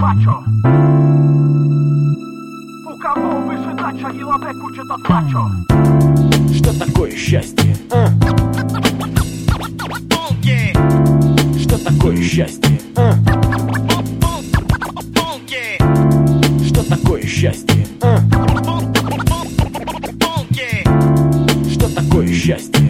мачо. У кого выше дача и лаве куча тот мачо. Что такое счастье? Что такое счастье? Что такое счастье? Что такое счастье?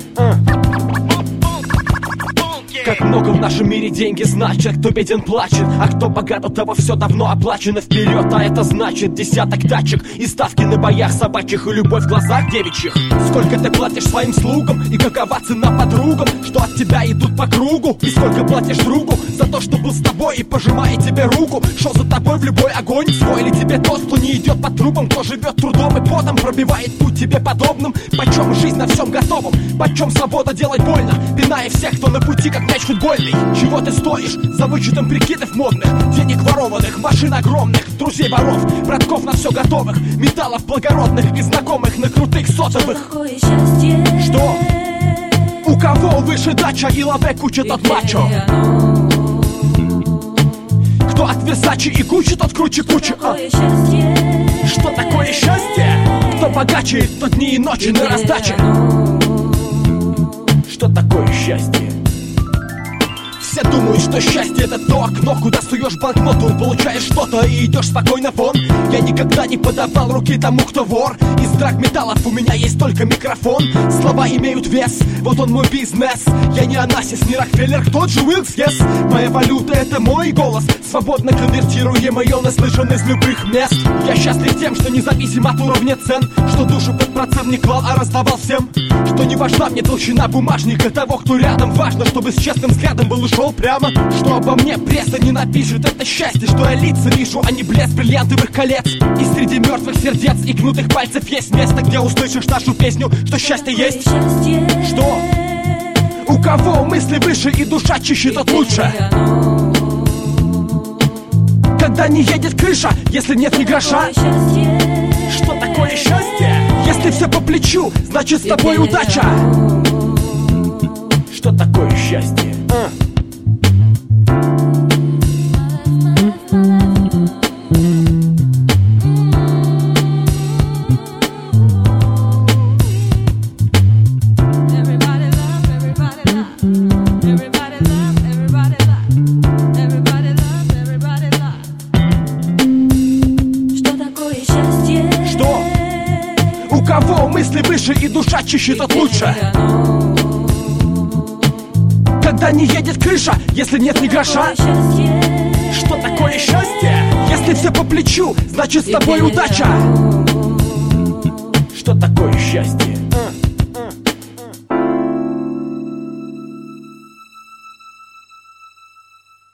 Как много в нашем мире деньги значат. Кто беден плачет, а кто богат, у того все давно оплачено вперед. А это значит десяток тачек и ставки на боях собачьих и любовь в глазах девичьих. Сколько ты платишь своим слугам и какова цена подругам, что от тебя идут по кругу. И сколько платишь другу за то, что был с тобой и пожимает тебе руку. Шел за тобой в любой огонь. Свой ли тебе тост, кто не идет по трубам, кто живет трудом и потом пробивает путь тебе подобным. Почем жизнь на всем готовом, почем свобода делать больно, пиная всех, кто на пути, как мяч футбольный. Чего ты стоишь за вычетом прикидов модных, денег ворованных, машин огромных, друзей воров, братков на все готовых, металлов благородных и знакомых на крутых сотовых. Что? У кого выше дача и лаве куча тот мачо. Кто от Версачи и Гуччи, тот круче кучи. Что такое счастье? Кто богаче, тот дни и ночи на раздаче. Что такое счастье? Все думают, что счастье это то окно, куда суешь банкноту, получаешь что-то и идешь спокойно вон. Я никогда не подавал руки тому, кто вор. Из драгметаллов у меня есть только микрофон. Слова имеют вес, вот он мой бизнес. Я не Анасис, не Рокфеллер, тот же Уилкс, yes. Моя валюта это мой голос, свободно конвертируемый, он услышан из любых мест. Я счастлив тем, что независимо от уровня цен, что душу под процент не клал, а раздавал всем. Что не важна мне толщина бумажника того, кто рядом. Важно, чтобы с честным взглядом был и шел прямо. Что обо мне пресса не напишет, это счастье, что я лица вижу, а не блеск бриллиантовых колец. И среди мертвых сердец и гнутых пальцев есть место, где услышишь нашу песню, что счастье есть. Что? У кого мысли выше и душа чище, тот лучше. Когда не едет крыша, если нет ни гроша. Что такое счастье? Если все по плечу, значит с тобой удача. Что такое счастье? У кого мысли выше и душа чище, тот лучше. Когда не едет крыша, если нет ни гроша. Что такое счастье? Если все по плечу, значит с тобой удача. Что такое счастье?